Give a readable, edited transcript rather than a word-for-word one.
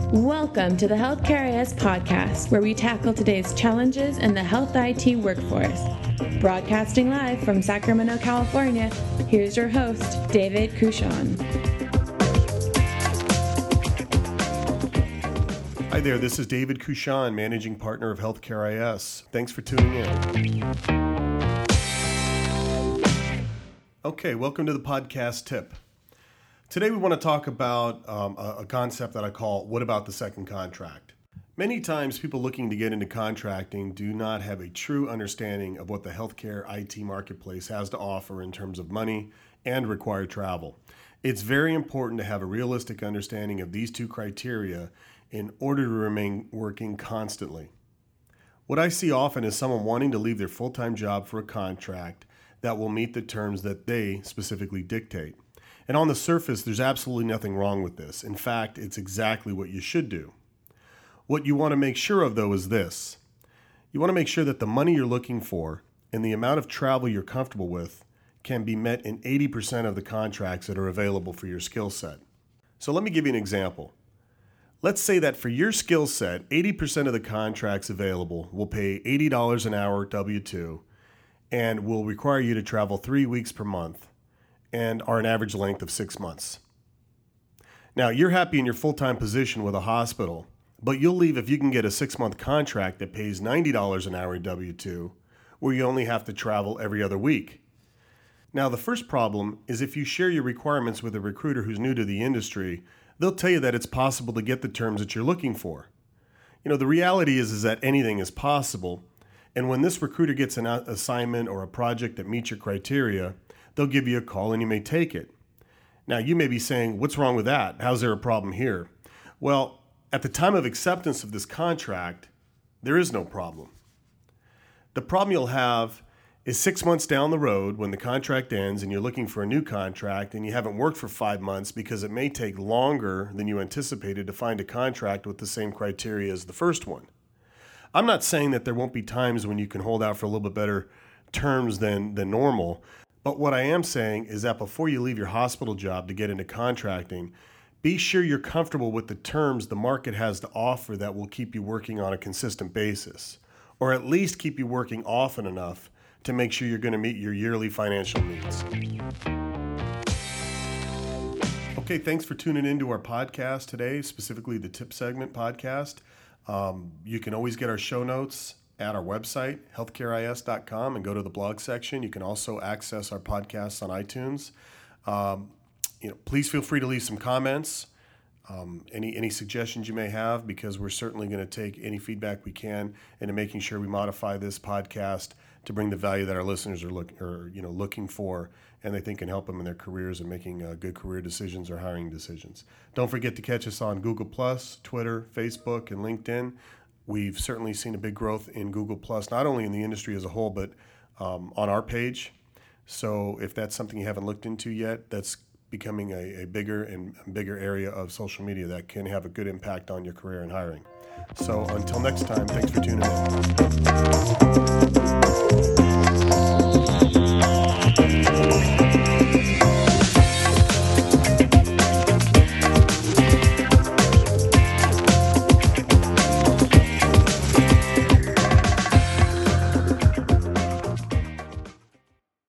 Welcome to the Healthcare IS podcast, where we tackle today's challenges in the health IT workforce. Broadcasting live from Sacramento, California, here's your host, David Couchon. Hi there, this is David Couchon, Managing Partner of Healthcare IS. Thanks for tuning in. Okay, welcome to the podcast tip. Today we want to talk about a concept that I call, what about the second contract? Many times people looking to get into contracting do not have a true understanding of what the healthcare IT marketplace has to offer in terms of money and required travel. It's very important to have a realistic understanding of these two criteria in order to remain working constantly. What I see often is someone wanting to leave their full-time job for a contract that will meet the terms that they specifically dictate. And on the surface, there's absolutely nothing wrong with this. In fact, it's exactly what you should do. What you want to make sure of, though, is this. You want to make sure that the money you're looking for and the amount of travel you're comfortable with can be met in 80% of the contracts that are available for your skill set. So let me give you an example. Let's say that for your skill set, 80% of the contracts available will pay $80 an hour W-2 and will require you to travel 3 weeks per month and are an average length of 6 months. Now, you're happy in your full-time position with a hospital, but you'll leave if you can get a 6-month contract that pays $90 an hour W-2, where you only have to travel every other week. Now, the first problem is if you share your requirements with a recruiter who's new to the industry, they'll tell you that it's possible to get the terms that you're looking for. The reality is that anything is possible, and when this recruiter gets an assignment or a project that meets your criteria, they'll give you a call and you may take it. Now, you may be saying, what's wrong with that? How's there a problem here? Well, at the time of acceptance of this contract, there is no problem. The problem you'll have is 6 months down the road when the contract ends and you're looking for a new contract and you haven't worked for 5 months because it may take longer than you anticipated to find a contract with the same criteria as the first one. I'm not saying that there won't be times when you can hold out for a little bit better terms than normal, but what I am saying is that before you leave your hospital job to get into contracting, be sure you're comfortable with the terms the market has to offer that will keep you working on a consistent basis, or at least keep you working often enough to make sure you're going to meet your yearly financial needs. Okay, thanks for tuning into our podcast today, specifically the Tip Segment podcast. You can always get our show notes at our website, healthcareis.com, and go to the blog section. You can also access our podcasts on iTunes. Please feel free to leave some comments, any suggestions you may have, because we're certainly going to take any feedback we can into making sure we modify this podcast to bring the value that our listeners are looking for, and they think can help them in their careers and making good career decisions or hiring decisions. Don't forget to catch us on Google+, Twitter, Facebook, and LinkedIn. We've certainly seen a big growth in Google+, not only in the industry as a whole, but on our page. So if that's something you haven't looked into yet, that's becoming a bigger and bigger area of social media that can have a good impact on your career and hiring. So until next time, thanks for tuning in.